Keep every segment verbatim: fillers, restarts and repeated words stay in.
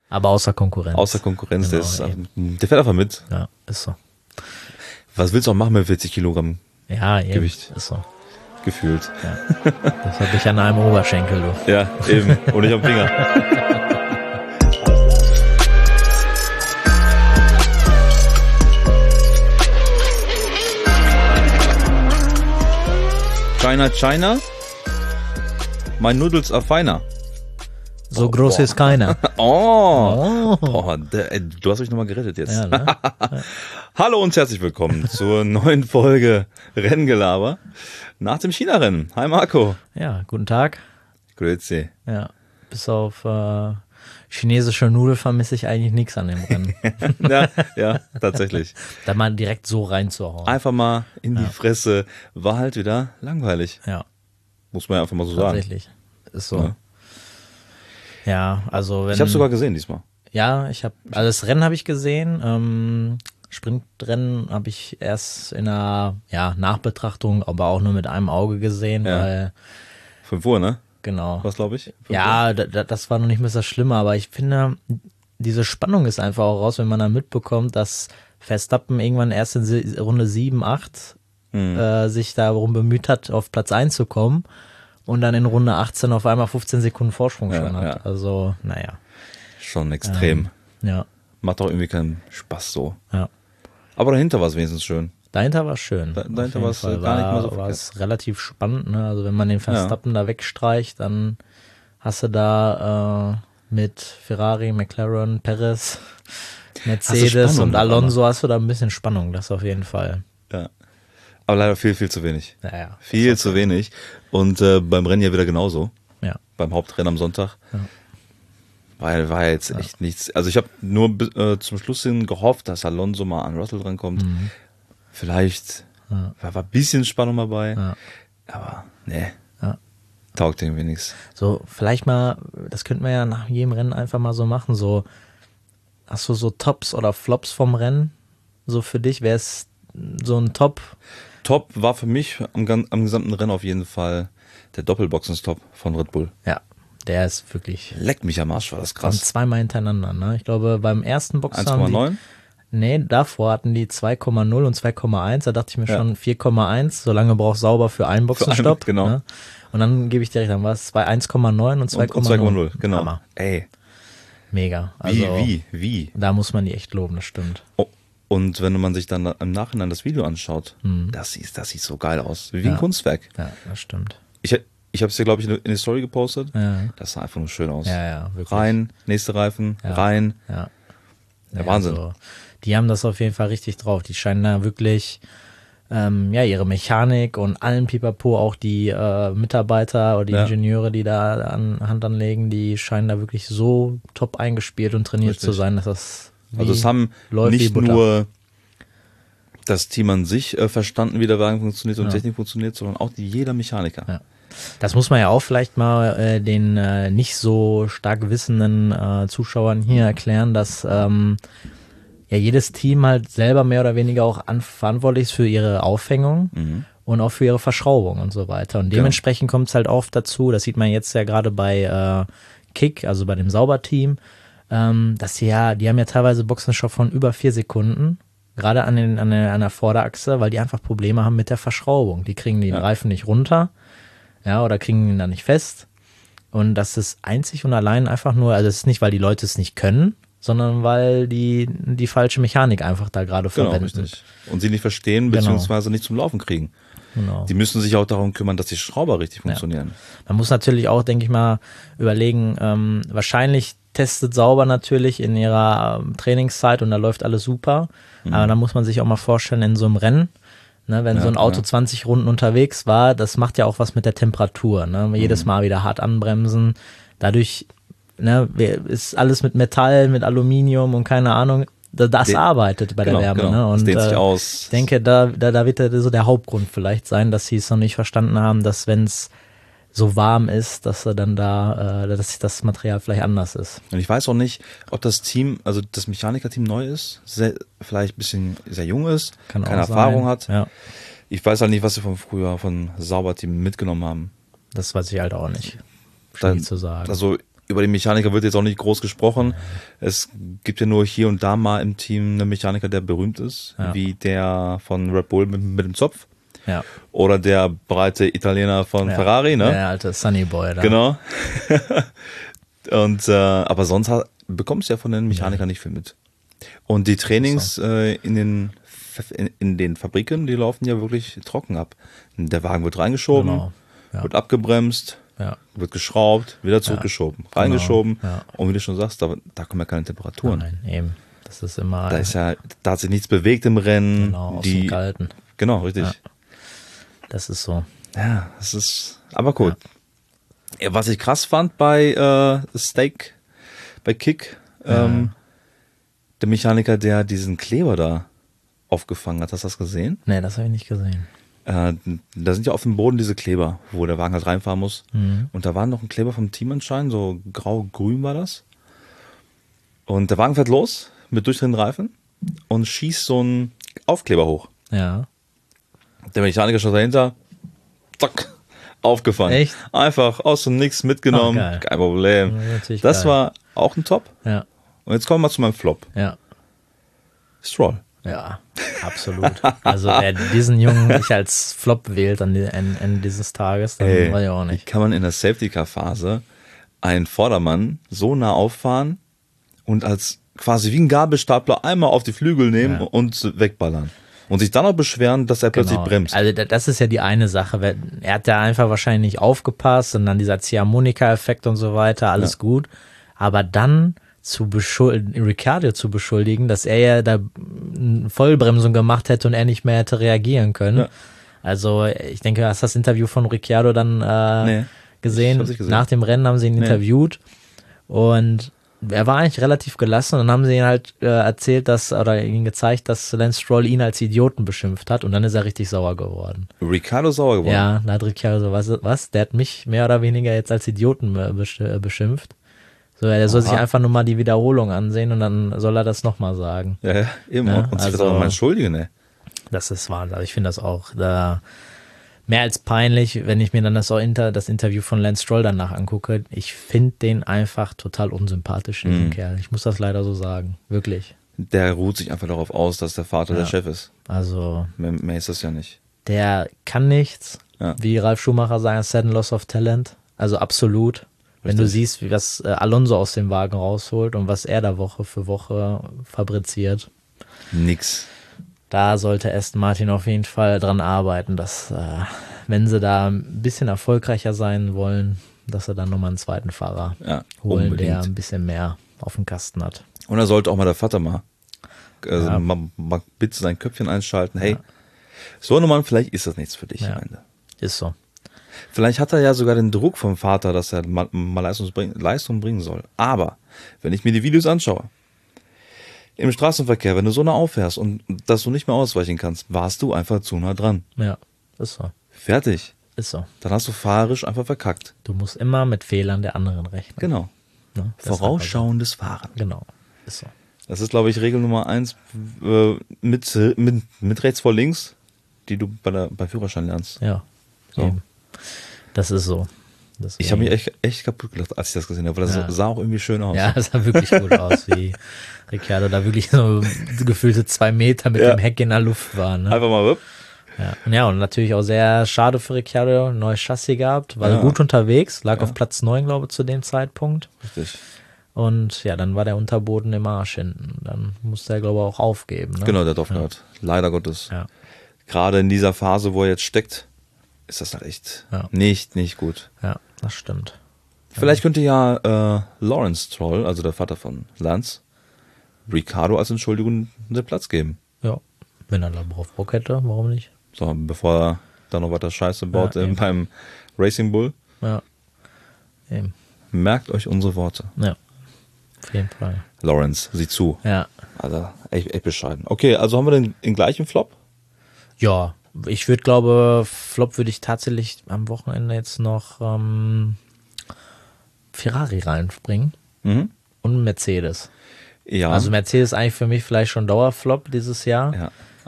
Aber außer Konkurrenz. Außer Konkurrenz, Genau, der, ist, eben. der fährt einfach mit. Ja, ist so. Was willst du auch machen mit vierzig Kilogramm Ja, eben. Gewicht? Ist so. Gefühlt. Ja. Das habe ich an einem Oberschenkel, du. Ja, eben. Und nicht am Finger. China, China. My noodles are finer. So Oh, groß boah. ist keiner. Oh. Oh. Boah, der, ey, du hast mich nochmal gerettet jetzt. Ja, ne? Hallo und herzlich willkommen zur neuen Folge Renngelaber nach dem China-Rennen. Hi Marco. Ja, guten Tag. Grüezi. Ja, bis auf äh, chinesische Nudel vermisse ich eigentlich nichts an dem Rennen. Ja, ja, tatsächlich. Da mal direkt so reinzuhauen. Einfach mal in die Fresse. War halt wieder langweilig. Ja, Muss man ja einfach mal so sagen. tatsächlich. Ist so. Ja. Ja, also wenn... Ich habe sogar gesehen diesmal. Ja, ich habe, also das Rennen habe ich gesehen. Ähm, Sprintrennen habe ich erst in einer ja, Nachbetrachtung, aber auch nur mit einem Auge gesehen, Ja. weil, fünf Uhr, ne? genau. Was glaube ich? fünf Ja, da, da, das war noch nicht mehr das Schlimme, aber ich finde, diese Spannung ist einfach auch raus, wenn man dann mitbekommt, dass Verstappen irgendwann erst in Si- Runde sieben, acht Mhm. äh, sich darum bemüht hat, auf Platz eins zu kommen und dann in Runde achtzehn auf einmal fünfzehn Sekunden Vorsprung Ja, schon hat. ja. Also, naja. Schon extrem. Ja, Macht auch irgendwie keinen Spaß so. ja. Aber dahinter war es wenigstens schön. Dahinter war es schön. Da- Auf dahinter jeden war es, Fall. äh, gar nicht mal so war, war verkehrt. es relativ spannend. Ne? Also wenn man den Verstappen da wegstreicht, dann hast du da äh, mit Ferrari, McLaren, Perez, Mercedes Spannung und auf Alonso hast du da ein bisschen Spannung. Das auf jeden Fall. Ja. Aber leider viel, viel zu wenig. Naja. Viel zu wenig. Und äh, beim Rennen ja wieder genauso. Ja. Beim Hauptrennen am Sonntag. Ja. Weil war jetzt echt nichts. Also ich habe nur bi- äh, zum Schluss hin gehofft, dass Alonso mal an Russell drankommt. Vielleicht Ja. war, war ein bisschen Spannung dabei. Ja. Aber nee, Ja. taugt irgendwie nichts. So, vielleicht mal, das könnten wir ja nach jedem Rennen einfach mal so machen. So, hast du so Tops oder Flops vom Rennen? So für dich, wäre es so ein Top? Top war für mich am, gan- am gesamten Rennen auf jeden Fall der Doppelboxenstopp von Red Bull. Ja, der ist wirklich Leckt mich am Arsch, war das Und krass. zweimal hintereinander, ne? Ich glaube, beim ersten Boxen eins haben Komma die, neun? nee, davor hatten die zwei Komma null und zwei Komma eins. Da dachte ich mir Ja. schon vier Komma eins. So lange braucht sauber für einen Boxenstopp. Für einen, genau. Ne? Und dann gebe ich dir recht, dann war es bei eins Komma neun und zwei Und, und Komma zwei Komma null. null, genau. Hammer. Ey, Mega. wie, Also, wie, wie? da muss man die echt loben, das stimmt. Oh, und wenn man sich dann im Nachhinein das Video anschaut, das, sieht, das sieht so geil aus. Wie ein Mhm. Ja. Kunstwerk. Ja, das stimmt. Ich, ich habe es ja, glaube ich, in die Story gepostet. Ja, Das sah einfach nur schön aus. ja, ja wirklich. Rein, nächste Reifen, Ja. rein. Ja. Der Wahnsinn. Also, die haben das auf jeden Fall richtig drauf. Die scheinen da wirklich ähm, ja ihre Mechanik und allen Pipapo, auch die äh, Mitarbeiter oder die Ja. Ingenieure, die da an Hand anlegen, die scheinen da wirklich so top eingespielt und trainiert Richtig. zu sein, dass das wie Also es haben läuft wie nicht Butter. nur das Team an sich äh, verstanden, wie der Wagen funktioniert und Ja. Technik funktioniert, sondern auch die, jeder Mechaniker. Ja. Das muss man ja auch vielleicht mal äh, den äh, nicht so stark wissenden äh, Zuschauern hier erklären, dass ähm, ja jedes Team halt selber mehr oder weniger auch an, verantwortlich ist für ihre Aufhängung Mhm. und auch für ihre Verschraubung und so weiter. Und dementsprechend kommt es halt oft dazu, das sieht man jetzt ja gerade bei äh, Kick, also bei dem Sauberteam, ähm, dass sie ja, die haben ja teilweise Boxenstopp von über vier Sekunden, gerade an, den, an, der, an der Vorderachse, weil die einfach Probleme haben mit der Verschraubung. Die kriegen den Ja. Reifen nicht runter, ja, oder kriegen ihn da nicht fest. Und das ist einzig und allein einfach nur, also es ist nicht, weil die Leute es nicht können, sondern weil die die falsche Mechanik einfach da gerade Genau, verwenden. richtig. Und sie nicht verstehen, Genau. beziehungsweise nicht zum Laufen kriegen. Genau. Die müssen sich auch darum kümmern, dass die Schrauber richtig funktionieren. Man muss natürlich auch, denke ich mal, überlegen, ähm, wahrscheinlich testet Sauber natürlich in ihrer ähm, Trainingszeit und da läuft alles super. Aber dann muss man sich auch mal vorstellen, in so einem Rennen, ne, wenn Ja, so ein Auto ja. zwanzig Runden unterwegs war, das macht ja auch was mit der Temperatur. Ne? Jedes Mal wieder hart anbremsen. Dadurch ne, ist alles mit Metall, mit Aluminium und keine Ahnung. Da- Das Den- arbeitet bei Genau, der Wärme. genau. Ne? Das Und dehnt sich äh, aus. ich denke, da, da, da wird der, so der Hauptgrund vielleicht sein, dass sie es noch nicht verstanden haben, dass wenn es so warm ist, dass er dann da, äh, dass das Material vielleicht anders ist. Und ich weiß auch nicht, ob das Team, also das Mechanikerteam neu ist, sehr, vielleicht ein bisschen sehr jung ist, Kann keine auch Erfahrung sein. hat. Ja, Ich weiß halt nicht, was sie von früher von Sauberteam mitgenommen haben. das weiß ich halt auch nicht. Da- Schwierig zu sagen. Also über den Mechaniker wird jetzt auch nicht groß gesprochen. Es gibt ja nur hier und da mal im Team einen Mechaniker, der berühmt ist, Ja. wie der von Red Bull mit, mit dem Zopf. Ja. Oder der breite Italiener von ja. Ferrari, ne? Der alte Sunny Boy da. Genau. Und äh, aber sonst hat, bekommst du ja von den Mechanikern nicht viel mit. Und die Trainings so. äh, in den in, in den Fabriken, die laufen ja wirklich trocken ab. Der Wagen wird reingeschoben, Genau. Ja. wird abgebremst, Ja. wird geschraubt, wieder zurückgeschoben, reingeschoben. Ja. Und wie du schon sagst, da, da kommen ja keine Temperaturen. Nein, eben. Das ist immer Da ist ja, da hat sich nichts bewegt im Rennen. genau, aus die, dem Kalten. Genau, richtig. Ja. Das ist so. Ja, das ist, aber gut. Ja. Was ich krass fand bei äh, Steak, bei Kick, Ja. ähm, der Mechaniker, der diesen Kleber da aufgefangen hat, hast du das gesehen? Nee, das habe ich nicht gesehen. Äh, da sind ja auf dem Boden diese Kleber, wo der Wagen halt reinfahren muss. Mhm. Und da war noch ein Kleber vom Team anscheinend, so grau-grün war das. Und der Wagen fährt los mit durchdrehenden Reifen und schießt so einen Aufkleber hoch. Ja. Der Mechaniker schaut dahinter, zack, aufgefangen. Echt? Einfach aus dem Nix mitgenommen, Oh, geil. kein Problem. Das ist natürlich Das geil. war auch ein Top. Ja. Und jetzt kommen wir mal zu meinem Flop. Ja. Stroll. Ja, absolut. Also wer diesen Jungen nicht als Flop wählt an Ende, Ende dieses Tages, dann Ey, weiß ich auch wie nicht. kann man in der Safety-Car-Phase einen Vordermann so nah auffahren und als quasi wie ein Gabelstapler einmal auf die Flügel nehmen Ja. und wegballern? Und sich dann auch beschweren, dass er plötzlich Genau. bremst. Also da- das ist ja die eine Sache. weil Er hat ja einfach wahrscheinlich nicht aufgepasst und dann dieser Ziehharmonika-Effekt und so weiter, alles Ja. gut. Aber dann zu beschuldigen, Ricciardo zu beschuldigen, dass er ja da eine Vollbremsung gemacht hätte und er nicht mehr hätte reagieren können. Ja. Also ich denke, hast das Interview von Ricciardo dann äh, Nee, gesehen? ich hab's nicht gesehen. Nach dem Rennen haben sie ihn Nee. interviewt und er war eigentlich relativ gelassen und dann haben sie ihn halt äh, erzählt, dass oder ihm gezeigt, dass Lance Stroll ihn als Idioten beschimpft hat und dann ist er richtig sauer geworden. Ricciardo sauer geworden. Ja, da hat Ricciardo so, was, was? Der hat mich mehr oder weniger jetzt als Idioten äh, besch äh, beschimpft. So, er soll Aha. sich einfach nur mal die Wiederholung ansehen und dann soll er das nochmal sagen. Ja, ja, eben. Ja, und sich also- also, mal entschuldigen, ey. Das ist Wahnsinn. Also ich finde das auch da mehr als peinlich, wenn ich mir dann das, auch inter, das Interview von Lance Stroll danach angucke. Ich finde den einfach total unsympathisch, diesen Mhm. Kerl. Ich muss das leider so sagen. Wirklich. Der ruht sich einfach darauf aus, dass der Vater Ja. der Chef ist. Also, Mehr, mehr ist das ja nicht. der kann nichts. Ja. Wie Ralf Schumacher sagt, sudden loss of talent. Also absolut. Wenn du Richtig. siehst, wie was äh, Alonso aus dem Wagen rausholt und was er da Woche für Woche fabriziert, Nix. da sollte Aston Martin auf jeden Fall dran arbeiten, dass, äh, wenn sie da ein bisschen erfolgreicher sein wollen, dass sie dann nochmal einen zweiten Fahrer Ja, holen, unbedingt. der ein bisschen mehr auf dem Kasten hat. Und da sollte auch mal der Vater mal, also Ja. mal, mal bitte sein Köpfchen einschalten. Hey, so eine Mann, vielleicht ist das nichts für dich Ja. am Ende. Ist so. Vielleicht hat er ja sogar den Druck vom Vater, dass er mal, mal Leistung, bringen, Leistung bringen soll. Aber wenn ich mir die Videos anschaue, im Straßenverkehr, wenn du so nah auffährst und dass du nicht mehr ausweichen kannst, warst du einfach zu nah dran. Ja, ist so. Fertig. Ist so. Dann hast du fahrerisch einfach verkackt. Du musst immer mit Fehlern der anderen rechnen. Genau. Ne? Das ist Vorausschauendes Fahren. einfach so. Genau. Ist so. Das ist, glaube ich, Regel Nummer eins äh, mit, mit, mit rechts vor links, die du bei der, bei Führerschein lernst. Ja. So. Eben. Das ist so. Deswegen- Ich habe mich echt, echt kaputt gelacht, als ich das gesehen habe, weil das Ja. sah auch irgendwie schön aus. Ja, das sah wirklich gut aus, wie Ricciardo da wirklich so gefühlte zwei Meter mit Ja. dem Heck in der Luft war. Ne? Einfach mal, wupp. Ja. Und ja, und natürlich auch sehr schade für Ricciardo, ein neues Chassis gehabt, war Ja. gut unterwegs, lag Ja. auf Platz neun, glaube ich, zu dem Zeitpunkt. Richtig. Und ja, dann war der Unterboden im Arsch hinten. Dann musste er, glaube ich, auch aufgeben. Ne? Genau, der hat aufgehört. Leider Gottes. Ja. Gerade in dieser Phase, wo er jetzt steckt, ist das halt echt Ja. nicht, nicht gut. Ja, das stimmt. Vielleicht könnte ja äh, Lawrence Stroll, also der Vater von Lance, Ricciardo als Entschuldigung den Platz geben. Ja, wenn er da drauf Bock hätte, warum nicht? So, bevor er da noch weiter Scheiße baut Ja, äh, eben. beim Racing Bull. Ja, eben. Merkt euch unsere Worte. Ja, auf jeden Fall. Lawrence, sieh zu. Ja, Also echt, echt bescheiden. Okay, also haben wir den, den gleichen Flop? ja, ich würde glaube, Flop würde ich tatsächlich am Wochenende jetzt noch ähm, Ferrari reinspringen Mhm. und Mercedes. Ja. Also Mercedes eigentlich für mich vielleicht schon Dauerflop dieses Jahr. ja.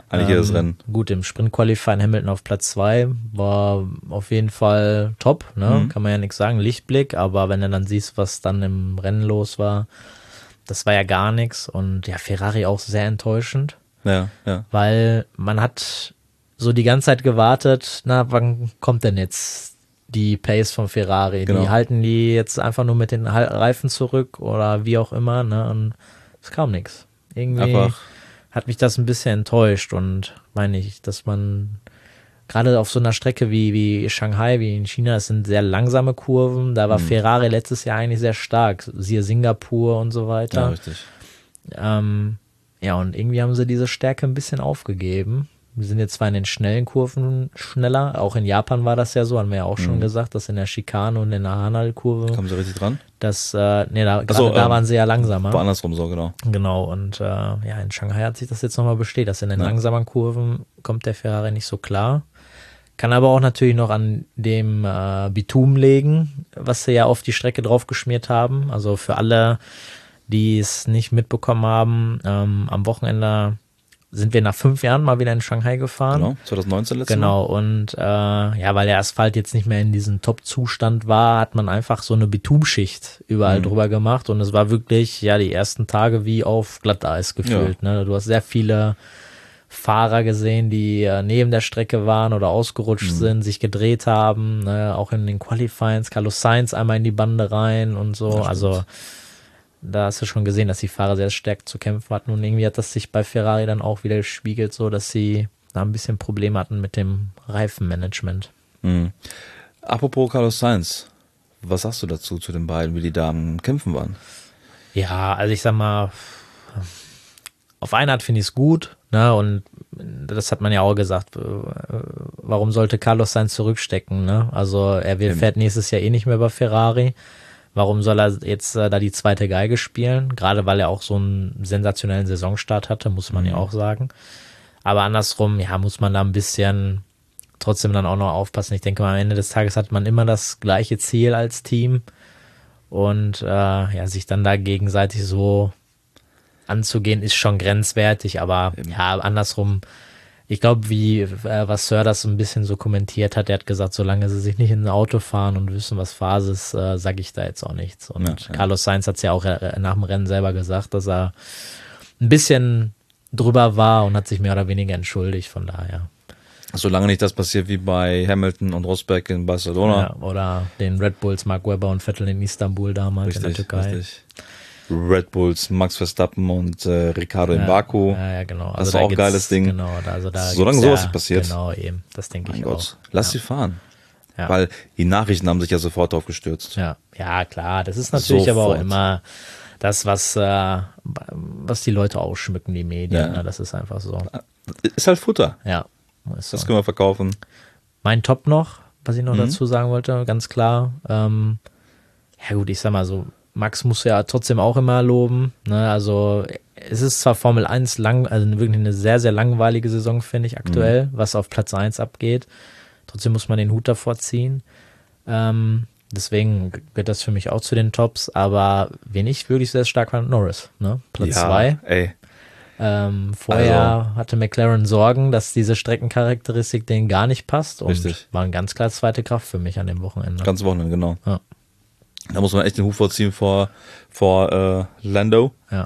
Eigentlich jedes Rennen. Gut, im Sprint-Qualifying Hamilton auf Platz zwei war auf jeden Fall top, ne? Mhm. Kann man ja nichts sagen, Lichtblick, aber wenn du dann siehst, was dann im Rennen los war, das war ja gar nichts. Und ja, Ferrari auch sehr enttäuschend, Ja, ja. weil man hat so die ganze Zeit gewartet, na, wann kommt denn jetzt die Pace von Ferrari? Genau. Die halten die jetzt einfach nur mit den Reifen zurück oder wie auch immer, ne? Und es kam nichts. Irgendwie Einfach. hat mich das ein bisschen enttäuscht und meine ich, dass man gerade auf so einer Strecke wie, wie Shanghai, wie in China, das sind sehr langsame Kurven, da war Mhm. Ferrari letztes Jahr eigentlich sehr stark, siehe Singapur und so Ja, weiter. richtig. Ähm, ja, und irgendwie haben sie diese Stärke ein bisschen aufgegeben. Wir sind jetzt zwar in den schnellen Kurven schneller, auch in Japan war das ja so, haben wir ja auch schon Mhm. gesagt, dass in der Schikane und in der Hanal-Kurve, Kommen Sie richtig dran? das, äh, nee, da, gerade so, da ähm, waren sie ja langsamer. War andersrum so, genau. Genau, und äh, ja, in Shanghai hat sich das jetzt nochmal bestätigt, dass in den Ja. langsamen Kurven kommt der Ferrari nicht so klar. Kann aber auch natürlich noch an dem äh, Bitumen liegen, was sie ja auf die Strecke draufgeschmiert haben. Also für alle, die es nicht mitbekommen haben, ähm, am Wochenende sind wir nach fünf Jahren mal wieder in Shanghai gefahren. Genau, zwanzig neunzehn letztes Genau, und äh, ja, weil der Asphalt jetzt nicht mehr in diesem Top-Zustand war, hat man einfach so eine Bitumschicht überall Mhm. drüber gemacht und es war wirklich, ja, die ersten Tage wie auf Glatteis gefühlt. Ne? Du hast sehr viele Fahrer gesehen, die äh, neben der Strecke waren oder ausgerutscht Mhm. sind, sich gedreht haben, ne? Auch in den Qualifyings, Carlos Sainz einmal in die Bande rein und so, Ja, stimmt. also da hast du schon gesehen, dass die Fahrer sehr stark zu kämpfen hatten und irgendwie hat das sich bei Ferrari dann auch wieder gespiegelt, so dass sie da ein bisschen Probleme hatten mit dem Reifenmanagement. Mhm. Apropos Carlos Sainz, was sagst du dazu, zu den beiden, wie die da am Kämpfen waren? Ja, also ich sag mal, auf eine Art finde ich es gut, ne, und das hat man ja auch gesagt, äh, warum sollte Carlos Sainz zurückstecken, ne, also er will, fährt nächstes Jahr eh nicht mehr bei Ferrari, warum soll er jetzt äh, da die zweite Geige spielen, gerade weil er auch so einen sensationellen Saisonstart hatte, muss man Mhm. ja auch sagen, aber andersrum, ja, muss man da ein bisschen trotzdem dann auch noch aufpassen, ich denke mal, am Ende des Tages hat man immer das gleiche Ziel als Team und äh, ja, sich dann da gegenseitig so anzugehen, ist schon grenzwertig, aber Eben. ja, andersrum, ich glaube, wie, äh, was Sir das ein bisschen so kommentiert hat, er hat gesagt, solange sie sich nicht in ein Auto fahren und wissen, was Phase ist, äh, sage ich da jetzt auch nichts. Und Ja, ja. Carlos Sainz hat es ja auch äh, nach dem Rennen selber gesagt, dass er ein bisschen drüber war und hat sich mehr oder weniger entschuldigt, von daher. Solange nicht das passiert wie bei Hamilton und Rosberg in Barcelona. Ja, oder den Red Bulls Mark Webber und Vettel in Istanbul damals in der Richtig, Türkei. richtig. Red Bulls, Max Verstappen und äh, Ricardo in Ja, Baku. Ja, ja, genau. Das da war auch ein gibt's- geiles Ding. Genau, da, also da Solange gibt's sowas ja, nicht passiert. Genau, eben. Das denke Mein ich Gott, auch. lass ja. sie fahren. Ja. Weil die Nachrichten haben sich ja sofort drauf gestürzt. Ja, ja, klar. Das ist natürlich aber auch Sofort. immer das, was, äh, was die Leute ausschmücken, die Medien. Ja. Ne? Das ist einfach so. Ist halt Futter. Ja. Ist Das so. können wir verkaufen. Mein Top noch, was ich noch Mhm. dazu sagen wollte, ganz klar. Ähm, ja gut, ich sag mal so, Max muss ja trotzdem auch immer loben. Ne? Also es ist zwar Formel eins lang, also wirklich eine sehr, sehr langweilige Saison, finde ich aktuell, Mhm. was auf Platz eins abgeht. Trotzdem muss man den Hut davor ziehen. Ähm, deswegen gehört das für mich auch zu den Tops. Aber wen ich wirklich sehr stark fand, Norris. Ne? Platz ja, zwei. ey. Ähm, vorher Also- hatte McLaren Sorgen, dass diese Streckencharakteristik denen gar nicht passt. Und Richtig. war eine ganz klar zweite Kraft für mich an dem Wochenende. Ganz Wochenende, genau. Ja. Da muss man echt den Hut vorziehen vor, vor äh, Lando. Ja.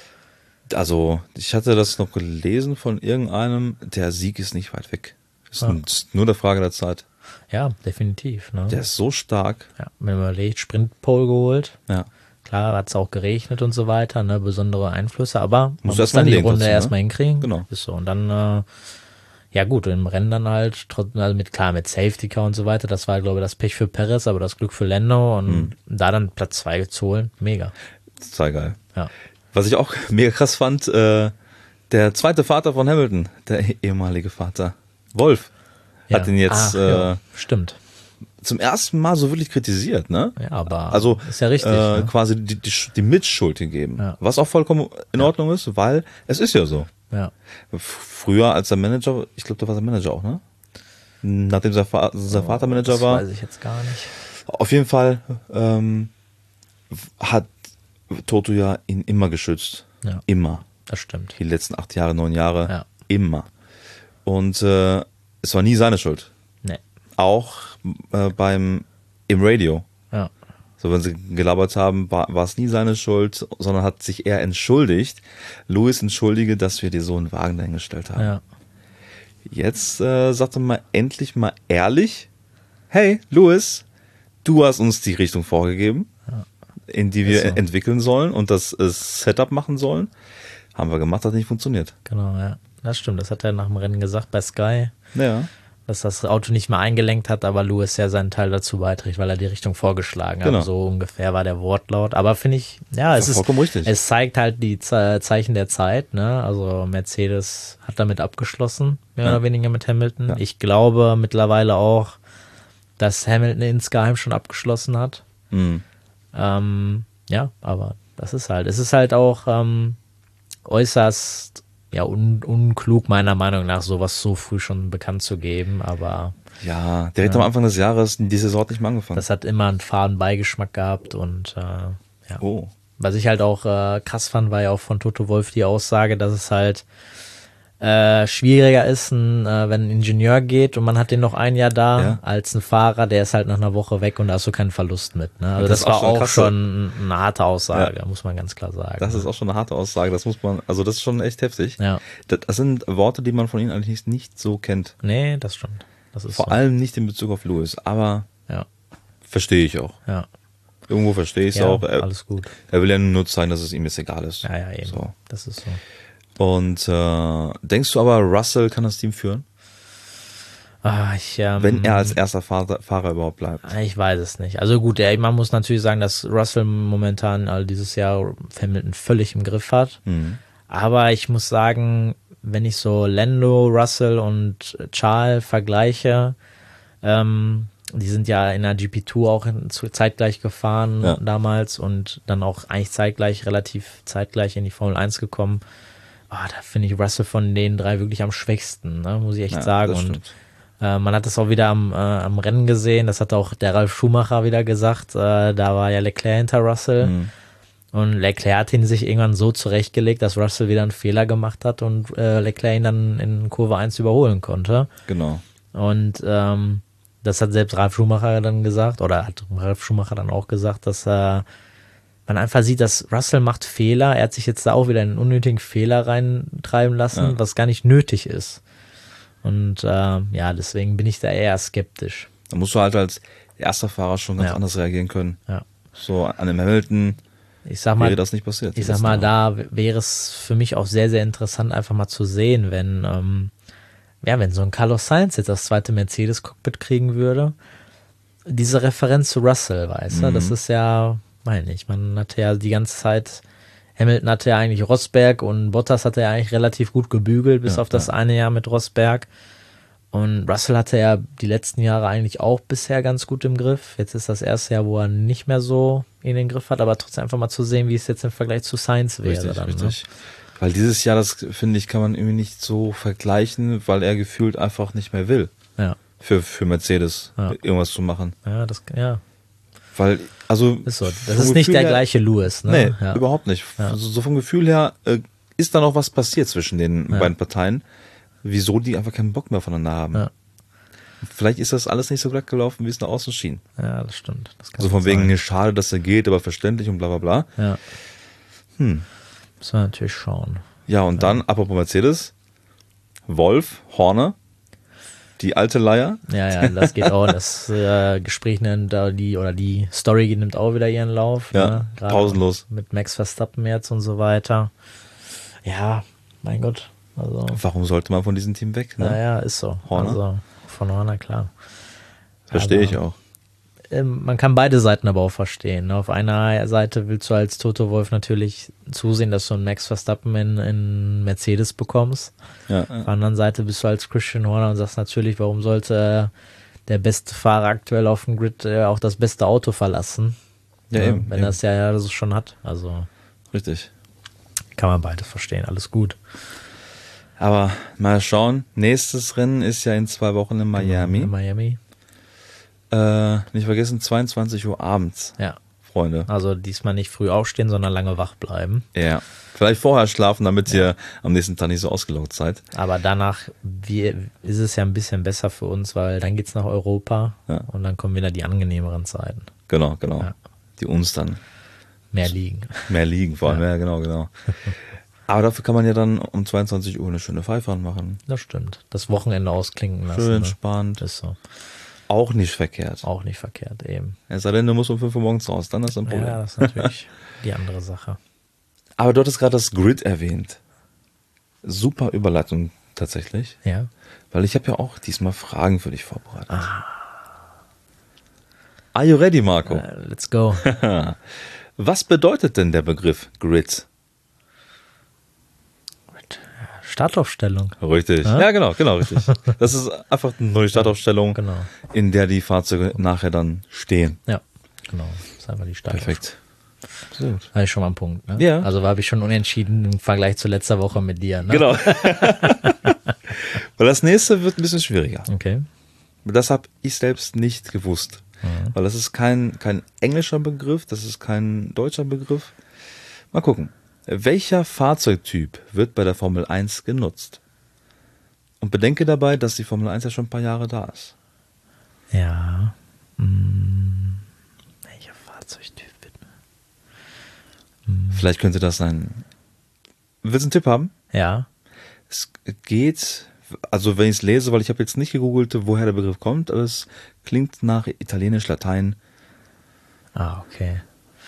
Also, ich hatte das noch gelesen von irgendeinem, der Sieg ist nicht weit weg. Ist Ja. n- ist nur eine Frage der Zeit. Ja, definitiv. Ne? Der ist so stark. Ja, wenn man überlegt, Sprintpole geholt. Ja. Klar, hat es auch geregnet und so weiter, ne, besondere Einflüsse, aber man Musst muss du erst mal dann die hinlegen Runde trotzdem, ne? erstmal hinkriegen. Genau. Ist so. Und dann, äh, ja gut, im Rennen dann halt, trotzdem, also mit, klar, mit Safety Car und so weiter, das war, glaube ich, das Pech für Perez, aber das Glück für Lando und Mhm. da dann Platz zwei zu holen, mega. Total geil. Ja. Was ich auch mega krass fand, äh, der zweite Vater von Hamilton, der ehemalige Vater, Wolf, ja. hat ihn jetzt Ach, ja, äh, stimmt. zum ersten Mal so wirklich kritisiert, ne? Ja, aber Also ist ja richtig. äh, ne? quasi die, die, die Mitschuld gegeben. Ja. Was auch vollkommen in Ordnung ist, weil es ist ja so. Ja. F- Früher als der Manager, ich glaube, der war der Manager auch, ne? Nachdem sein, Va sein Vater Manager das war. weiß ich jetzt gar nicht. Auf jeden Fall ähm, hat Toto ja ihn immer geschützt. Ja. Immer. Das stimmt. Die letzten acht Jahre, neun Jahre. Ja. Immer. Und äh, es war nie seine Schuld. Nee. Auch äh, beim im Radio. Ja. So, wenn sie gelabert haben, war, war es nie seine Schuld, sondern hat sich eher entschuldigt. Lewis entschuldige, dass wir dir so einen Wagen dahingestellt haben. Ja. Jetzt äh, sagt er mal endlich mal ehrlich, hey, Lewis, du hast uns die Richtung vorgegeben, ja. in die wir so. entwickeln sollen und das äh, Setup machen sollen. Haben wir gemacht, hat nicht funktioniert. Genau, ja. Das stimmt, das hat er nach dem Rennen gesagt bei Sky. Ja. Dass das Auto nicht mehr eingelenkt hat, aber Lewis ja seinen Teil dazu beiträgt, weil er die Richtung vorgeschlagen genau. hat. So ungefähr war der Wortlaut. Aber finde ich, ja, es ist, richtig. es zeigt halt die Ze- Zeichen der Zeit, ne? Also Mercedes hat damit abgeschlossen, mehr ja. oder weniger mit Hamilton. Ja. Ich glaube mittlerweile auch, dass Hamilton insgeheim schon abgeschlossen hat. Mhm. Ähm, ja, aber das ist halt, es ist halt auch ähm, äußerst ja, un, unklug meiner Meinung nach, sowas so früh schon bekannt zu geben, aber ja, direkt ja. am Anfang des Jahres die Saison hat nicht mal angefangen. Das hat immer einen faden Beigeschmack gehabt und äh, ja. Oh. Was ich halt auch äh, krass fand, war ja auch von Toto Wolff die Aussage, dass es halt äh, schwieriger ist, ein, äh, wenn ein Ingenieur geht und man hat den noch ein Jahr da, ja. als ein Fahrer, der ist halt nach einer Woche weg und da hast du keinen Verlust mit. Ne? Also das, das war auch auch schon, schon eine harte Aussage, ja. muss man ganz klar sagen. Das ist auch schon eine harte Aussage, das muss man, also das ist schon echt heftig. Ja. Das, das sind Worte, die man von ihnen eigentlich nicht, nicht so kennt. Nee, das stimmt. Das ist Vor so. allem nicht in Bezug auf Lewis, aber ja. verstehe ich auch. Ja. Irgendwo verstehe ich es ja, auch. Er, alles gut. Er will ja nur zeigen, dass es ihm jetzt egal ist. Ja, ja, eben. So. Das ist so. Und äh, denkst du aber, Russell kann das Team führen? Ah, ich, ähm, Wenn er als erster Fahrer, Fahrer überhaupt bleibt. Ich weiß es nicht. Also gut, ja, man muss natürlich sagen, dass Russell momentan also dieses Jahr Hamilton völlig im Griff hat. Mhm. Aber ich muss sagen, wenn ich so Lando, Russell und Charles vergleiche, ähm, die sind ja in der G P zwei auch in, zu, zeitgleich gefahren ja. damals und dann auch eigentlich zeitgleich, relativ zeitgleich in die Formel eins gekommen. Oh, da finde ich Russell von den drei wirklich am schwächsten, ne, muss ich echt ja, sagen. Und äh, man hat das auch wieder am, äh, am Rennen gesehen, das hat auch der Ralf Schumacher wieder gesagt, äh, da war ja Leclerc hinter Russell. Mhm. Und Leclerc hat ihn sich irgendwann so zurechtgelegt, dass Russell wieder einen Fehler gemacht hat und äh, Leclerc ihn dann in Kurve eins überholen konnte. Genau. Und ähm, das hat selbst Ralf Schumacher dann gesagt, oder hat Ralf Schumacher dann auch gesagt, dass äh, man einfach sieht, dass Russell macht Fehler. Er hat sich jetzt da auch wieder in einen unnötigen Fehler reintreiben lassen, ja. was gar nicht nötig ist. Und äh, ja, deswegen bin ich da eher skeptisch. Da musst du halt als erster Fahrer schon ganz ja. anders reagieren können. Ja. So an dem Hamilton ich sag mal, wäre das nicht passiert. Ich sag mal, da wäre es für mich auch sehr, sehr interessant, einfach mal zu sehen, wenn ähm, ja, wenn so ein Carlos Sainz jetzt das zweite Mercedes-Cockpit kriegen würde. Diese Referenz zu Russell, weißt du, mhm. das ist ja, meine ich, man hatte ja die ganze Zeit, Hamilton hatte ja eigentlich Rosberg und Bottas hatte ja eigentlich relativ gut gebügelt, bis ja, auf das ja. eine Jahr mit Rosberg. Und Russell hatte ja die letzten Jahre eigentlich auch bisher ganz gut im Griff. Jetzt ist das erste Jahr, wo er nicht mehr so in den Griff hat, aber trotzdem einfach mal zu sehen, wie es jetzt im Vergleich zu Sainz wäre. Richtig, dann, richtig. Ne? Weil dieses Jahr, das finde ich, kann man irgendwie nicht so vergleichen, weil er gefühlt einfach nicht mehr will. Ja. Für, für Mercedes ja. irgendwas zu machen. Ja, das, ja. Weil, also. Ist so. Das ist nicht der her, gleiche Lewis, ne? Nee, ja. überhaupt nicht. Ja. Also, so vom Gefühl her äh, ist da noch was passiert zwischen den ja. beiden Parteien, wieso die einfach keinen Bock mehr voneinander haben. Ja. Vielleicht ist das alles nicht so glatt gelaufen, wie es nach außen schien. Ja, das stimmt. Das kann also von wegen, sein. schade, dass er geht, aber verständlich und bla bla bla. Ja. Hm. Müssen wir natürlich schauen. Ja, und ja. dann, apropos Mercedes, Wolf, Horner, die alte Leier. Ja, ja, das geht auch. Das äh, Gespräch nimmt da die, oder die Story nimmt auch wieder ihren Lauf. Ja, ne? pausenlos. Mit Max Verstappen jetzt und so weiter. Ja, mein Gott. Also, warum sollte man von diesem Team weg? Ne? Naja, ist so. Horner? Also, von Horner, klar. Verstehe ich auch. Ähm, man kann beide Seiten aber auch verstehen. Auf einer Seite willst du als Toto Wolff natürlich zusehen, dass du einen Max Verstappen in, in Mercedes bekommst. Ja, Auf ja. der anderen Seite bist du als Christian Horner und sagst natürlich, warum sollte der beste Fahrer aktuell auf dem Grid äh, auch das beste Auto verlassen? Ja, ja, eben, wenn eben. das ja, ja das schon hat. Also richtig. Kann man beides verstehen. Alles gut. Aber mal schauen. Nächstes Rennen ist ja in zwei Wochen in Miami. In Miami. Äh, nicht vergessen, zweiundzwanzig Uhr abends. Ja. Freunde. Also diesmal nicht früh aufstehen, sondern lange wach bleiben. Ja. Vielleicht vorher schlafen, damit ja. ihr am nächsten Tag nicht so ausgelaugt seid. Aber danach wir, ist es ja ein bisschen besser für uns, weil dann geht's nach Europa ja. und dann kommen wieder die angenehmeren Zeiten. Genau, genau. Ja. Die uns dann mehr liegen. Mehr liegen, vor allem, ja, ja genau, genau. Aber dafür kann man ja dann um zweiundzwanzig Uhr eine schöne Pfeife anmachen. Das stimmt. Das Wochenende ausklinken lassen. Schön ne? entspannt. Ist so. Auch nicht verkehrt. Auch nicht verkehrt, eben. Es sei denn, du musst um fünf Uhr morgens raus, dann ist ein Problem. Ja, das ist natürlich die andere Sache. Aber du hattest gerade das Grid erwähnt. Super Überleitung tatsächlich. Ja. Weil ich habe ja auch diesmal Fragen für dich vorbereitet. Ah. Are you ready, Marco? Uh, let's go. Was bedeutet denn der Begriff Grid? Startaufstellung. Richtig. Ja? ja, genau, genau, richtig. Das ist einfach eine neue Startaufstellung, genau. in der die Fahrzeuge nachher dann stehen. Ja, genau. Das ist einfach die Startaufstellung. Perfekt. Sehr gut. Habe ich schon mal einen Punkt, ne? Ja. Also habe ich schon unentschieden im Vergleich zu letzter Woche mit dir, ne? Genau. Weil das nächste wird ein bisschen schwieriger. Okay. Das habe ich selbst nicht gewusst. Mhm. Weil das ist kein, kein englischer Begriff, das ist kein deutscher Begriff. Mal gucken. Welcher Fahrzeugtyp wird bei der Formel eins genutzt? Und bedenke dabei, dass die Formel eins ja schon ein paar Jahre da ist. Ja. Hm. Welcher Fahrzeugtyp wird? Hm. Vielleicht könnte das sein. Willst du einen Tipp haben? Ja. Es geht, also wenn ich es lese, weil ich habe jetzt nicht gegoogelt, woher der Begriff kommt, aber es klingt nach Italienisch, Latein. Ah, okay.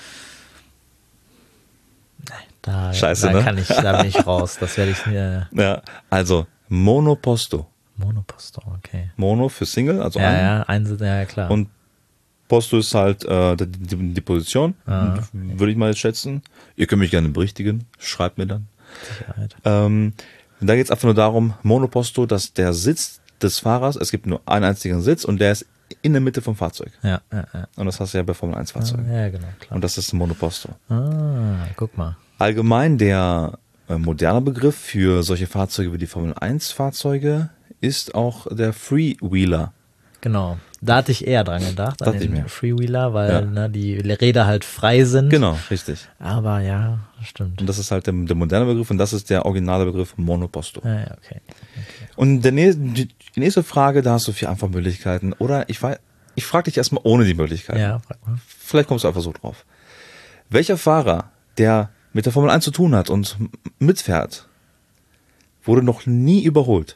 Da, Scheiße, da ne? kann ich, da bin ich raus. Das werde ich mir. Ja, also Monoposto. Monoposto, okay. Mono für Single, also ja, ein. Ja, ein, ja, klar. Und Posto ist halt äh, die, die, die Position, ah, okay. würde ich mal jetzt schätzen. Ihr könnt mich gerne berichtigen, schreibt mir dann. Sicherheit. Ähm, da geht es einfach nur darum, Monoposto, dass der Sitz des Fahrers, es gibt nur einen einzigen Sitz und der ist in der Mitte vom Fahrzeug. Ja, ja, ja. Und das hast du ja bei Formel eins Fahrzeugen. Ah, ja, genau, klar. Und das ist ein Monoposto. Ah, guck mal. Allgemein der äh, moderne Begriff für solche Fahrzeuge wie die Formel eins Fahrzeuge ist auch der Freewheeler. Genau. Da hatte ich eher dran gedacht, Dachte an ich den mir. Freewheeler, weil Ja. ne, die Räder halt frei sind. Genau, richtig. Aber ja, das stimmt. Und das ist halt der, der moderne Begriff und das ist der originale Begriff Monoposto. Ja, ja, okay. okay. Und der, nä- die die nächste Frage, da hast du vier Antwortmöglichkeiten. Oder ich, weiß- ich frage dich erstmal ohne die Möglichkeiten. Ja, frag mal. Vielleicht kommst du einfach so drauf. Welcher Fahrer, der mit der Formel eins zu tun hat und m- mitfährt, wurde noch nie überholt?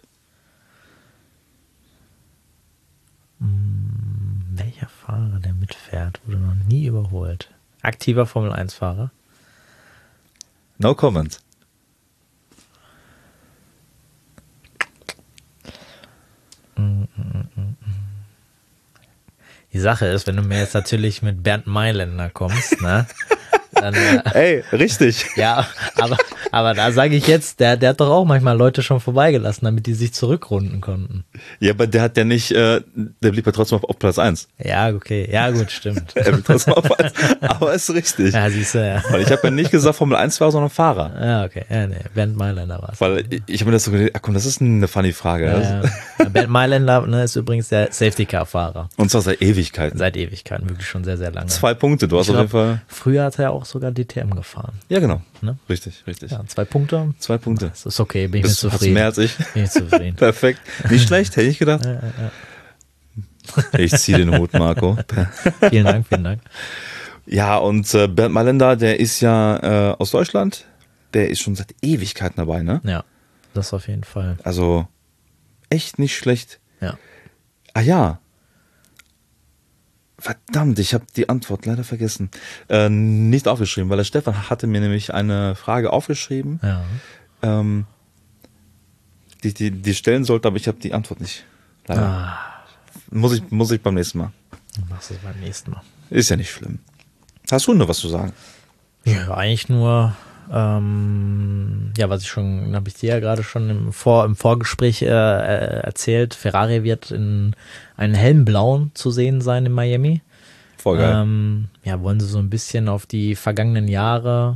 Welcher Fahrer, der mitfährt, wurde noch nie überholt? Aktiver Formel eins Fahrer? No comment. Die Sache ist, wenn du mir jetzt natürlich mit Bernd Mailänder kommst, ne? Dann, äh, Ey, richtig. ja, aber, aber da sage ich jetzt, der, der hat doch auch manchmal Leute schon vorbeigelassen, damit die sich zurückrunden konnten. Ja, aber der hat ja nicht, äh, der blieb ja trotzdem auf, auf Platz eins. Ja, okay. Ja, gut, stimmt. Er blieb trotzdem auf eins. Aber ist richtig. Ja, siehst du, ja. Weil ich habe ja nicht gesagt Formel eins Fahrer, sondern Fahrer. Ja, okay. Ja, nee, Bernd Mailänder war es. Weil ich, ich habe mir das so gedacht, ach komm, das ist eine funny Frage. Ja, ja. Bernd Mailänder, ne, ist übrigens der Safety-Car-Fahrer. Und zwar seit Ewigkeiten. Seit Ewigkeiten, wirklich schon sehr, sehr lange. Zwei Punkte, du hast Ich auf jeden glaub, Fall. Früher hat er auch sogar D T M gefahren. Ja, genau. Ne? Richtig, richtig. Ja, zwei Punkte. Zwei Punkte. Das ist okay, bin ich Das mit hast zufrieden. mehr als ich. Bin ich zufrieden. Perfekt. Nicht schlecht, hätte ich gedacht. Ja, ja, ja. Ich ziehe den Hut, Marco. Vielen Dank, vielen Dank. Ja, und äh, Bernd Mailänder, der ist ja äh, aus Deutschland. Der ist schon seit Ewigkeiten dabei, ne? Ja, das auf jeden Fall. Also echt nicht schlecht. Ja. Ah ja. Verdammt, ich habe die Antwort leider vergessen. Äh, nicht aufgeschrieben, weil der Stefan hatte mir nämlich eine Frage aufgeschrieben, Ja. ähm, die, die, die stellen sollte, aber ich habe die Antwort nicht. Leider. Ah, Muss ich, muss ich beim nächsten Mal. dann machst du es beim nächsten Mal. Ist ja nicht schlimm. Hast du noch was zu sagen? Ja, eigentlich nur, ähm, ja, was ich schon, habe ich dir ja gerade schon im, Vor, im Vorgespräch äh, äh, erzählt. Ferrari wird in einen hellblauen zu sehen sein in Miami. Voll geil. Ähm, ja, wollen sie so ein bisschen auf die vergangenen Jahre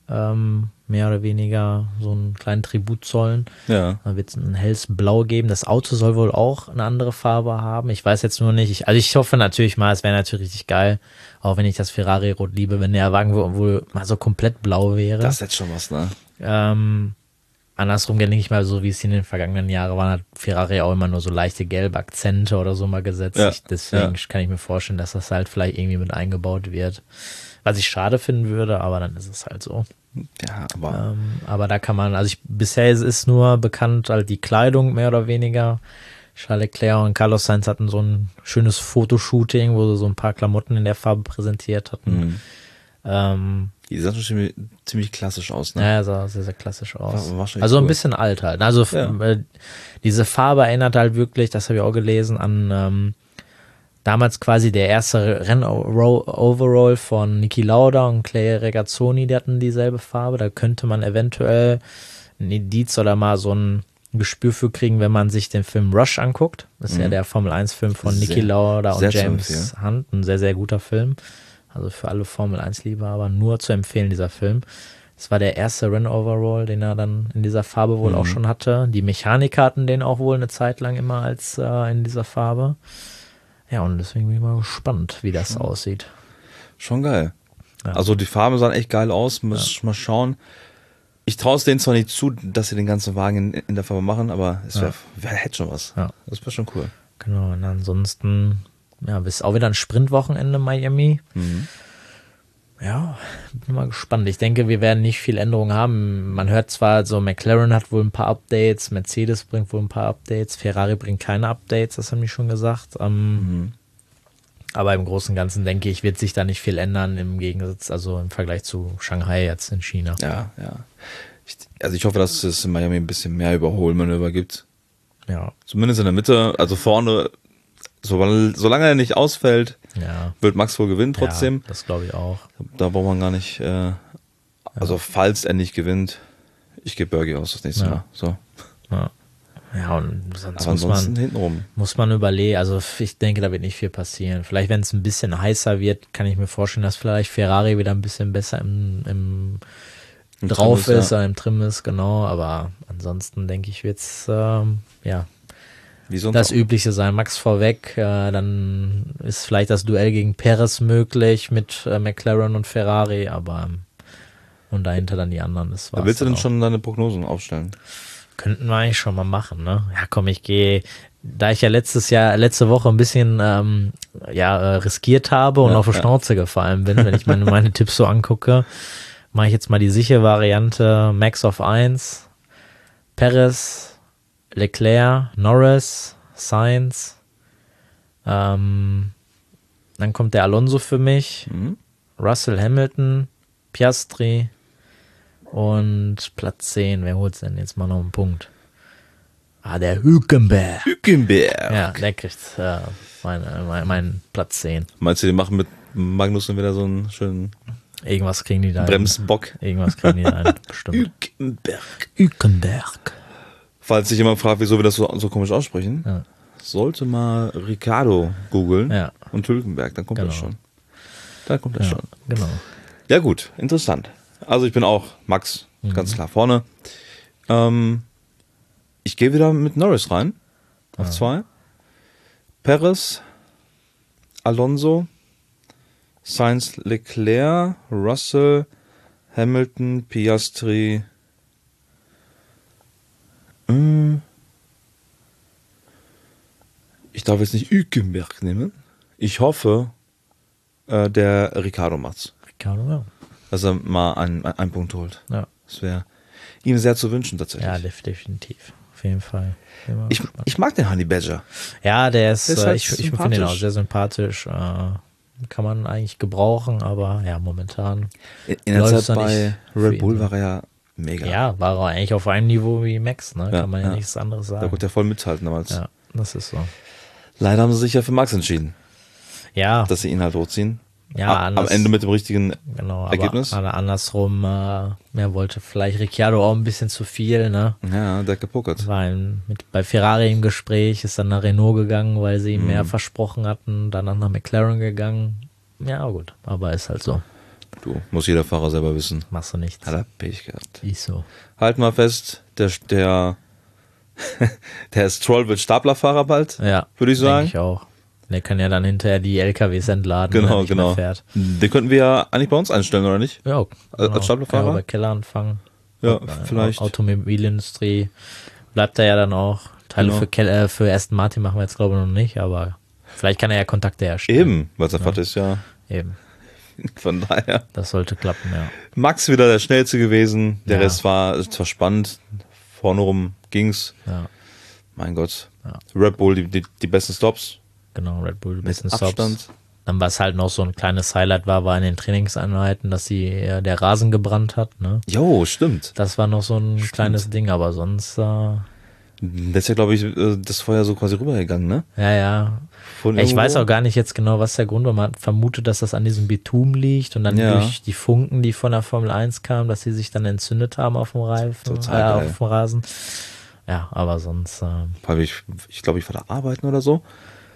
ähm, mehr oder weniger so einen kleinen Tribut zollen. Ja. Da wird es ein helles Blau geben. Das Auto soll wohl auch eine andere Farbe haben. Ich weiß jetzt nur nicht. Ich, also ich hoffe natürlich mal, es wäre natürlich richtig geil, auch wenn ich das Ferrari-Rot liebe, wenn der Wagen wohl, wohl mal so komplett blau wäre. Das ist jetzt schon was, ne? Ähm, andersrum denke ich mal, so wie es in den vergangenen Jahren war, hat Ferrari auch immer nur so leichte gelbe Akzente oder so mal gesetzt. Ja, Ich, deswegen ja. kann ich mir vorstellen, dass das halt vielleicht irgendwie mit eingebaut wird. Was ich schade finden würde, aber dann ist es halt so. Ja, aber Ähm, aber da kann man, also ich, bisher ist, ist nur bekannt, halt die Kleidung mehr oder weniger. Charles Leclerc und Carlos Sainz hatten so ein schönes Fotoshooting, wo sie so ein paar Klamotten in der Farbe präsentiert hatten. Mhm. Ähm, die sah schon ziemlich, ziemlich klassisch aus, ne? Ja, sah sehr, sehr klassisch aus. War- war schon also ein cool. bisschen alt halt. Also f- Ja. äh, diese Farbe erinnert halt wirklich, das habe ich auch gelesen, an ähm, damals quasi der erste Renn-Overall von Niki Lauda und Clay Regazzoni, die hatten dieselbe Farbe. Da könnte man eventuell ein Indiz oder mal so ein Gespür für kriegen, wenn man sich den Film Rush anguckt. Das ist ja der Formel eins Film von Niki Sehr- Lauda und sehr zu James empfehlen. Hunt. Ein sehr, sehr guter Film. Also für alle Formel eins Liebhaber nur zu empfehlen, dieser Film. Das war der erste Renn-Overall, den er dann in dieser Farbe wohl auch schon hatte. Die Mechaniker hatten den auch wohl eine Zeit lang immer als äh, in dieser Farbe. Ja, und deswegen bin ich mal gespannt, wie das aussieht. Schon geil. Ja. Also die Farben sahen echt geil aus. Muss ich mal schauen. Ich traue es denen zwar nicht zu, dass sie den ganzen Wagen in, in der Farbe machen, aber es wäre wär, hätte schon was. Ja. Das wäre schon cool. Genau, und ansonsten, ja, ist auch wieder ein Sprintwochenende in Miami. Mhm. Ja, bin mal gespannt. Ich denke, wir werden nicht viel Änderungen haben. Man hört zwar, so McLaren hat wohl ein paar Updates, Mercedes bringt wohl ein paar Updates, Ferrari bringt keine Updates, das haben die schon gesagt. Ähm, Mhm. Aber im Großen und Ganzen, denke ich, wird sich da nicht viel ändern im Gegensatz, also im Vergleich zu Shanghai jetzt in China. Ja, ja. Ich, also ich hoffe, dass es in Miami ein bisschen mehr Überholmanöver gibt. Ja, Zumindest in der Mitte, also vorne, so, solange er nicht ausfällt, ja. wird Max wohl gewinnen trotzdem. Ja, das glaube ich auch. Da braucht man gar nicht, äh, also falls er nicht gewinnt, ich gebe Bergie aus das nächste Ja. Mal. So. Ja, ja und sonst Aber muss ansonsten man, hintenrum. muss man überlegen, also ich denke, da wird nicht viel passieren. Vielleicht, wenn es ein bisschen heißer wird, kann ich mir vorstellen, dass vielleicht Ferrari wieder ein bisschen besser im, im Im drauf Trim ist, ist, ja. oder im Trim ist, genau. Aber ansonsten denke ich, wird es ähm, ja, Wie sonst das auch. Übliche sein. Max vorweg, äh, dann ist vielleicht das Duell gegen Perez möglich mit äh, McLaren und Ferrari, aber ähm, und dahinter dann die anderen. Das war's Da willst du dann denn auch. schon deine Prognosen aufstellen? Könnten wir eigentlich schon mal machen, ne? Ja, komm, ich gehe, da ich ja letztes Jahr, letzte Woche ein bisschen ähm, ja, äh, riskiert habe und Ja, auf die ja. Schnauze gefallen bin, wenn ich meine, meine Tipps so angucke, mache ich jetzt mal die sichere Variante: Max auf eins, Perez, Leclerc, Norris, Sainz, ähm, dann kommt der Alonso für mich, Mhm. Russell, Hamilton, Piastri und Platz zehn. Wer holt denn jetzt mal noch einen Punkt? Ah, der Hülkenberg. Hülkenberg. Ja, der kriegt äh, meine, mein, meinen Platz zehn. Meinst du, die machen mit Magnussen wieder so einen schönen Irgendwas kriegen die da hin. Bremsbock? Irgendwas kriegen die da hin, bestimmt. Hülkenberg. Hülkenberg. Falls sich jemand fragt, wieso wir das so, so komisch aussprechen, Ja. sollte mal Ricardo googeln Ja. und Hülkenberg, dann kommt Genau. das schon. Da kommt das Ja, schon. genau. Ja gut, interessant. Also ich bin auch Max, ganz klar vorne. Ähm, ich gehe wieder mit Norris rein, auf zwei. Perez, Alonso, Sainz, Leclerc, Russell, Hamilton, Piastri. Äh, Ich darf jetzt nicht Hülkenberg nehmen. Ich hoffe, äh, der Ricardo macht's. Ricardo, ja. Dass er mal einen, einen Punkt holt. Ja, Das wäre ihm sehr zu wünschen tatsächlich. ja def- definitiv. Auf jeden Fall. Bin mal ich, gespannt. ich mag den Honey Badger. ja, der ist, Der ist äh, halt ich, ich finde den auch sympathisch. sehr sympathisch. Äh, kann man eigentlich gebrauchen, aber ja, momentan. In, in der Läuft's Zeit noch bei nicht für Red ihn Bull so. war er ja mega. Ja, war er eigentlich auf einem Niveau wie Max, ne? Ja, Kann man ja, ja. nichts anderes Da sagen. konnte er voll mithalten damals. Ja, das ist so. Leider haben sie sich ja für Max entschieden, Ja, dass sie ihn halt hochziehen. ja, A- Am anders, Ende mit dem richtigen genau, Ergebnis. aber, aber andersrum, äh, er wollte vielleicht Ricciardo auch ein bisschen zu viel, ne? Ja, der hat gepokert. War in, mit, bei Ferrari im Gespräch, ist dann nach Renault gegangen, weil sie ihm Mhm. mehr versprochen hatten, danach nach McLaren gegangen. Ja, gut, aber ist halt so. Du, muss jeder Fahrer selber wissen. Machst du nichts. Hat er Pech gehabt. Ist so. Halt mal fest, der, der, der Stroll wird Staplerfahrer bald, Ja, würde ich sagen. denke ich auch. Der kann ja dann hinterher die L K Ws entladen, wenn er Genau, nicht mehr genau. fährt. Den könnten wir ja eigentlich bei uns einstellen, oder nicht? Ja, Als- als Staplerfahrer? Kann ja bei Keller anfangen. Ja, Äh, vielleicht. Automobilindustrie bleibt er ja dann auch. Teile Genau. für, Keller, äh, für Aston Martin machen wir jetzt glaube ich noch nicht, aber vielleicht kann er ja Kontakte herstellen. Eben, weil sein Vater ist ja, Eben. von daher. Das sollte klappen, ja. Max wieder der Schnellste gewesen, der Ja. Rest war zwar spannend, vorne rum ging's, Ja, mein Gott. Ja. Red Bull, die, die, die besten Stops, genau. Red Bull, mit bisschen Abstand. Stops. Dann, was halt noch so ein kleines Highlight war, war in den Trainingseinheiten, dass sie äh, der Rasen gebrannt hat. Ne? Jo, stimmt. Das war noch so ein kleines Ding, aber sonst, äh, ja, Das ist ja, glaube ich, äh, das Feuer so quasi rübergegangen, ne? ja. Von Ich irgendwo. weiß auch gar nicht jetzt genau, was der Grund war. Man hat vermutet, dass das an diesem Bitumen liegt und dann Ja. durch die Funken, die von der Formel eins kamen, dass sie sich dann entzündet haben auf dem Reifen, Total äh, geil. auf dem Rasen. Ja, aber sonst, äh, Weil ich, ich glaube, ich war da arbeiten oder so.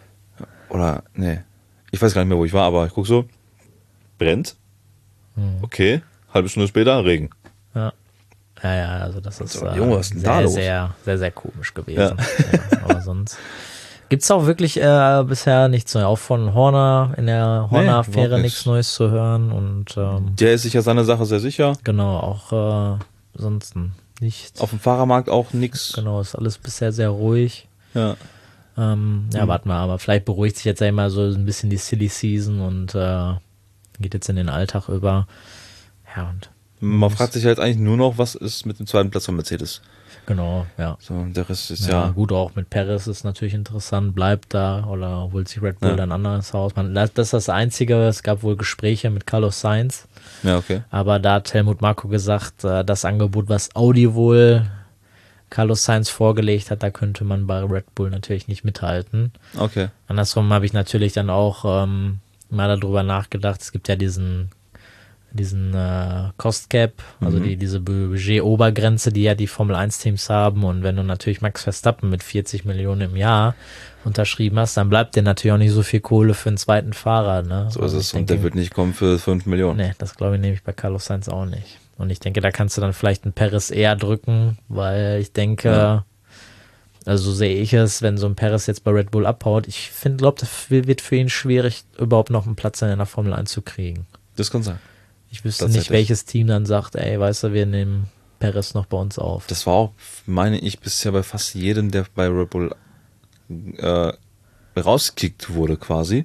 Oder, nee. Ich weiß gar nicht mehr, wo ich war, aber ich guck so. Brennt. Hm. Okay. Halbe Stunde später Regen. ja. Ja, ja, also das ist So, äh, Junge, was ist denn da sehr, los? sehr, sehr, sehr komisch gewesen. Ja, aber sonst gibt's auch wirklich äh, bisher nichts Neues. Auch von Horner in der Nee, Horner-Affäre überhaupt nichts nichts. Neues zu hören und ähm, Der ist sich ja seiner Sache sehr sicher. genau, auch äh, ansonsten nichts. Auf dem Fahrermarkt auch nix. Genau, ist alles bisher sehr ruhig. Ja. Ähm, ja, Mhm. warten wir, aber vielleicht beruhigt sich jetzt einmal so ein bisschen die Silly Season und äh, geht jetzt in den Alltag über. Ja, und Man fragt sich halt eigentlich nur noch, was ist mit dem zweiten Platz von Mercedes. genau, ja. So, der Rest ist Ja, ja. gut, auch mit Perez ist natürlich interessant, bleibt da oder holt sich Red Bull Ja. dann ein anderes Haus. Man, das das ist das Einzige, es gab wohl Gespräche mit Carlos Sainz, Ja, okay. aber da hat Helmut Marko gesagt, äh, das Angebot, was Audi wohl Carlos Sainz vorgelegt hat, da könnte man bei Red Bull natürlich nicht mithalten. Okay. Andersrum habe ich natürlich dann auch ähm, mal darüber nachgedacht, es gibt ja diesen diesen äh, Cost Cap, also Mhm. die, diese Budget-Obergrenze, die ja die Formel eins Teams haben, und wenn du natürlich Max Verstappen mit vierzig Millionen im Jahr unterschrieben hast, dann bleibt dir natürlich auch nicht so viel Kohle für einen zweiten Fahrer. Ne? So ist Also es. ich Und denke, der wird nicht kommen für fünf Millionen. nee, das glaube ich nämlich bei Carlos Sainz auch nicht. Und ich denke, da kannst du dann vielleicht einen Perez eher drücken, weil ich denke, Ja. also so sehe ich es, wenn so ein Perez jetzt bei Red Bull abhaut, ich finde, glaube, das wird für ihn schwierig, überhaupt noch einen Platz in der Formel eins zu kriegen. Das kann sein. Ich wüsste nicht, Tatsächlich. welches Team dann sagt, ey, weißt du, wir nehmen Perez noch bei uns auf. Das war auch, meine ich, bisher bei fast jedem, der bei Red Bull äh, rausgekickt wurde quasi.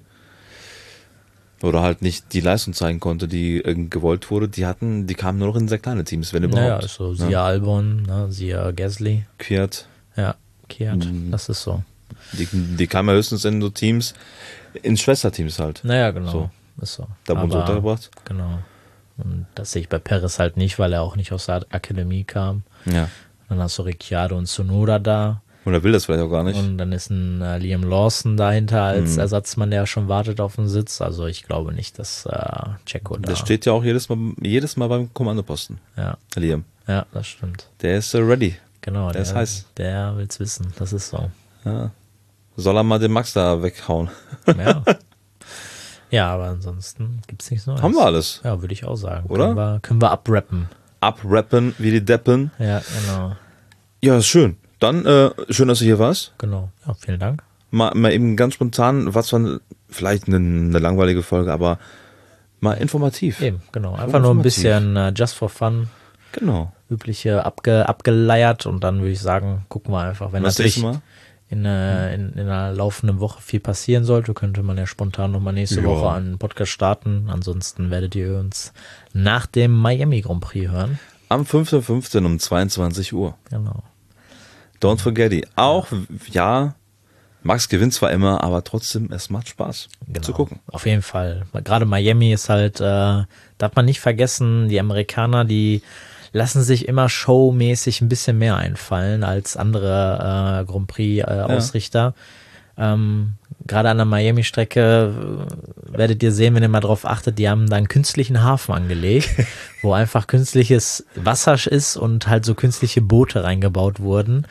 Oder halt nicht die Leistung zeigen konnte, die äh, gewollt wurde. Die hatten, die kamen nur noch in sehr kleine Teams, wenn überhaupt. Naja, ist so, siehe Ja. Albon, ne, siehe Gasly, Fiat, ja, Kiat, Mhm. das ist so. die, die kamen ja höchstens in so Teams, in Schwesterteams halt. Naja, genau, So. ist so. Da wurden sie Aber- untergebracht. Genau. Und das sehe ich bei Perez halt nicht, weil er auch nicht aus der Akademie kam. Ja. Dann hast du Ricciardo und Tsunoda da. Und er will das vielleicht auch gar nicht. Und dann ist ein äh, Liam Lawson dahinter als Mhm. Ersatzmann, der schon wartet auf den Sitz. Also ich glaube nicht, dass äh, Checo da... Der steht ja auch jedes Mal, jedes Mal beim Kommandoposten. Ja, Liam. ja, das stimmt. Der ist äh, ready. Genau, Der ist heiß. Der will's wissen, das ist so. Ja. Soll er mal den Max da weghauen? Ja, ja, aber ansonsten gibt's nichts Neues. Haben wir alles. Ja, würde ich auch sagen. Oder? Können wir, können wir abrappen. Abrappen wie die Deppen. Ja, genau. Ja, ist schön. Dann, äh, schön, dass du hier warst. Genau. Ja, vielen Dank. Mal, mal eben ganz spontan, was war vielleicht eine, eine langweilige Folge, aber mal informativ. Eben, genau. Einfach nur ein informativ. bisschen uh, just for fun, Genau. übliche abge, abgeleiert, und dann würde ich sagen, gucken wir einfach. Wenn Das natürlich nächste Mal? in, äh, in, in einer laufenden Woche viel passieren sollte, könnte man ja spontan nochmal nächste Ja. Woche einen Podcast starten. Ansonsten werdet ihr uns nach dem Miami Grand Prix hören. Am fünften fünften um zweiundzwanzig Uhr. Genau. Don't forget it. Auch, ja, Max gewinnt zwar immer, aber trotzdem, es macht Spaß Genau. zu gucken. Auf jeden Fall. Gerade Miami ist halt, äh, darf man nicht vergessen, die Amerikaner, die lassen sich immer showmäßig ein bisschen mehr einfallen als andere äh, Grand Prix-Ausrichter. Äh, ähm, Gerade an der Miami-Strecke äh, werdet ihr sehen, wenn ihr mal drauf achtet, die haben da einen künstlichen Hafen angelegt, wo einfach künstliches Wasser ist und halt so künstliche Boote reingebaut wurden.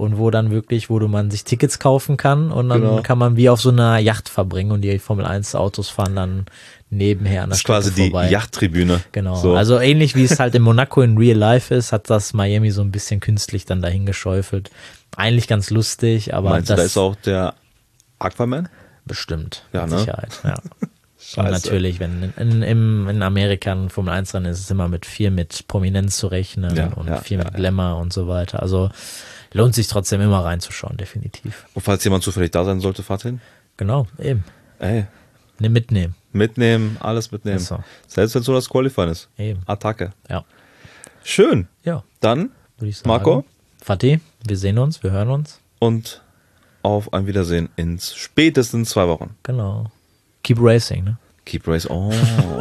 und wo dann wirklich, wo du man sich Tickets kaufen kann und dann Genau. kann man wie auf so einer Yacht verbringen und die Formel eins Autos fahren dann nebenher an der Das ist Strecke quasi die vorbei. Yachttribüne. Genau, So. also ähnlich wie es halt in Monaco in Real Life ist, hat das Miami so ein bisschen künstlich dann dahin geschäufelt. Eigentlich ganz lustig, aber Meinst du, das da ist auch der Aquaman? bestimmt, Ja, mit ne? Sicherheit, ja. Scheiße. Und natürlich, wenn in, in, im- in Amerika ein Formel eins Rennen ist, ist es immer mit viel mit Prominenz zu rechnen Ja, und ja, viel ja, mit ja. Glamour und so weiter. Also lohnt sich trotzdem immer reinzuschauen, definitiv. Und falls jemand zufällig da sein sollte, fahrt hin. Genau, eben. Ey, Ne, mitnehmen. mitnehmen, alles mitnehmen. Ist so. Selbst wenn so das Qualifying ist. Eben. Attacke. Ja. Schön. Ja, Dann, würde ich sagen. Marco, Fatih, wir sehen uns, wir hören uns. und auf ein Wiedersehen in spätestens zwei Wochen. Genau. Keep racing, ne? Keep Race. Oh.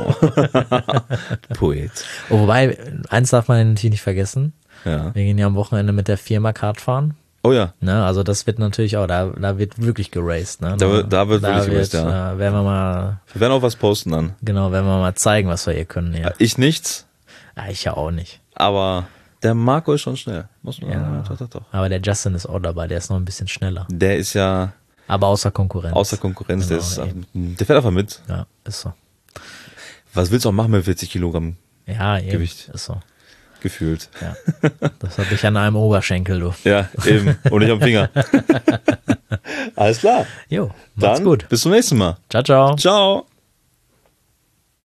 Poet. Oh, wobei, eins darf man natürlich nicht vergessen. Ja. Wir gehen ja am Wochenende mit der Firma Kart fahren. Oh ja. Ne, also das wird natürlich auch, da, da wird wirklich geraced. Ne? Da wird- da wird wirklich geraced, ja. Da werden wir mal, Wir werden auch was posten dann. genau, werden wir mal zeigen, was wir hier können. Ja. Ich nichts, Ja, ich ja auch nicht. aber der Marco ist schon schnell. Muss man Ja. doch, doch, doch. Aber der Justin ist auch dabei, der ist noch ein bisschen schneller. Der ist ja Aber außer Konkurrenz. außer Konkurrenz. Genau, der, ist, eben. der fährt einfach mit. Ja, ist so. Was willst du auch machen mit vierzig Kilogramm Ja, eben. Gewicht. Ist so. gefühlt? Ja. Das habe ich an einem Oberschenkel, du. Ja, eben. Und nicht am Finger. Alles klar. Jo, macht's Dann gut. bis zum nächsten Mal. Ciao, ciao. Ciao.